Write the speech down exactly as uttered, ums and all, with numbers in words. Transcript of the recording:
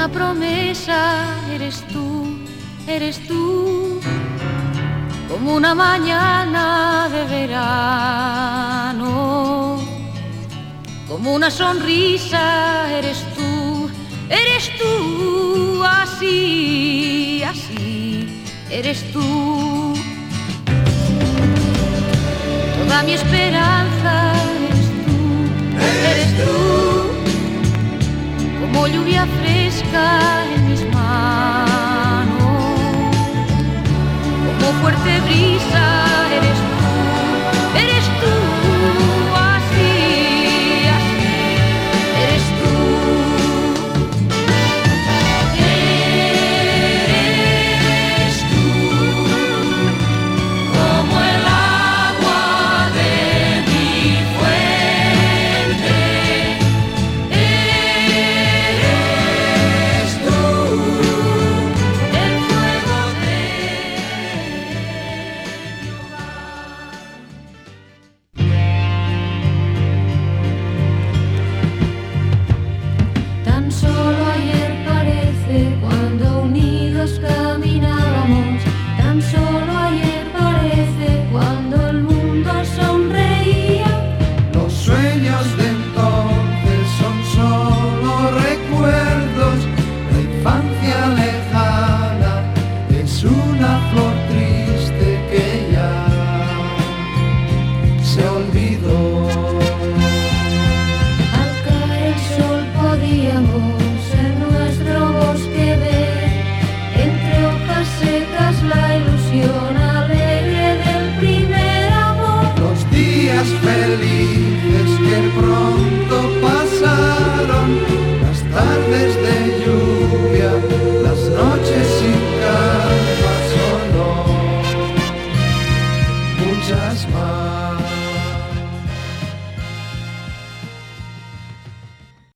una promesa, eres tú, eres tú, como una mañana de verano, como una sonrisa, eres tú, eres tú, así, así, eres tú. Toda mi esperanza eres tú, eres tú, como lluvia fresca en mis manos, como fuerte brisa eres tú.